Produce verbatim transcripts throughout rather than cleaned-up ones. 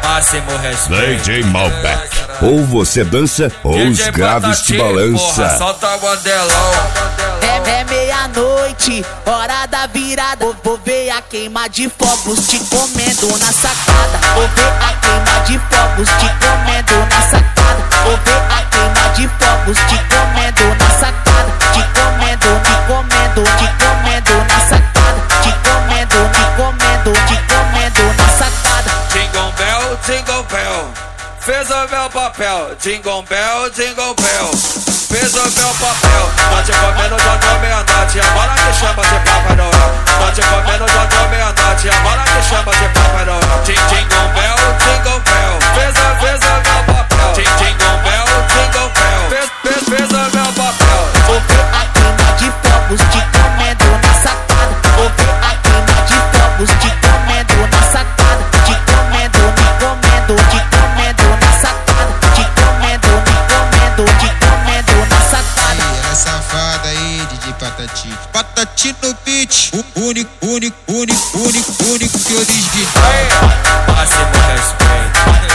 máximo respeito. D J Malbec. Ou você dança, ou os graves te balança. Solta o bandelão. É, é meia-noite, hora da virada. Vou, vou ver a queima de fogos te comendo na sacada. Vou ver a queima de fogos te comendo na sacada. Vou ver a queima de fogos te comendo na sacada. Te comendo, te comendo, te comendo na sacada. Te comendo, te comendo, te comendo na sacada. Jingle bell, jingle bell, fez o meu papel. Jingle bell, jingle bell, fez o meu papel. Tô te comendo, já tô meia-noite, agora que chama de Papai Noel. Tô te comendo, já tô meia-noite, agora que chama de Papai Noel. Jingle bell, jingle bell, fez o, fez o meu papel. Jingle bell, jingle bell, fez, fez, fez o meu papel. Vou ver a queima de fogos te comendo na sacada. Vou ver a queima de fogos te comendo na sacada. Te comendo, me comendo, te comendo na sacada. Te comendo, me comendo, te comendo na sacada. E ela safada aí, D J Patati. Patati no beat, o único, único, único, único, único que eu desguiei. Máximo respeito.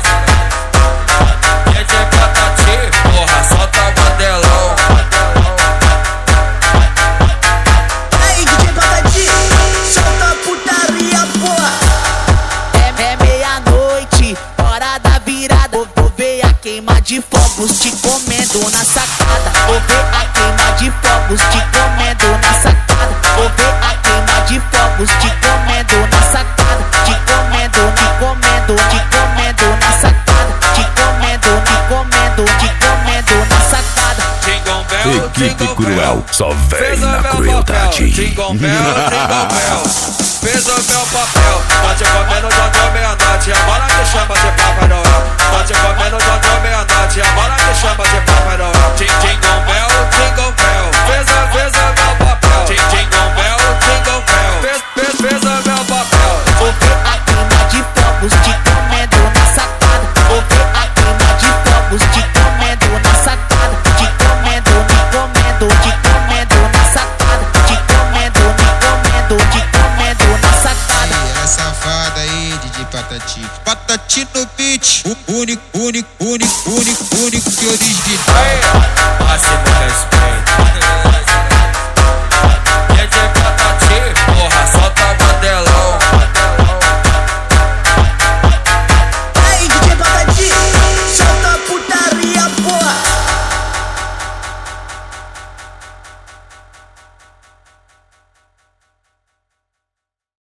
D J Patati, porra, solta o bandelão. Aí, D J Patati, solta a putaria, porra. É, é meia-noite, hora da virada. Vou, vou ver a queima de fogos te comendo na sacada. Vou ver a queima de fogos te comendo na sacada. Vou ver a queima de fogos te comendo na sacada. Te comendo, te comendo, te comendo na sacada. Te comendo, te comendo, te comendo na sacada. Jingle bell, Equipe jingle Cruel, bell, só fez vem o na meu crueldade. papel. Jingle bell, jingle bell, fez o meu papel. Tô te comendo, já tô meia-noite, agora que chama de Papai Noel. Tô te comendo, já tô meia-noite, agora que chama de Papai Noel. Jingle bell, jingle bell, fez o, fez o meu papel. Jingle bell, jingle bell, fez, fez, fez o meu papel. Vou ver a queima de fogos te comendo na sacada. Vou ver a queima de fogos te comendo na sacada. Te comendo, me comendo, te comendo na sacada. Te comendo, me comendo, te comendo na sacada. E ela safada aí, D J Patati. Patati no beat, o único, único, único, único, único que eu desguiei. Máximo respeito.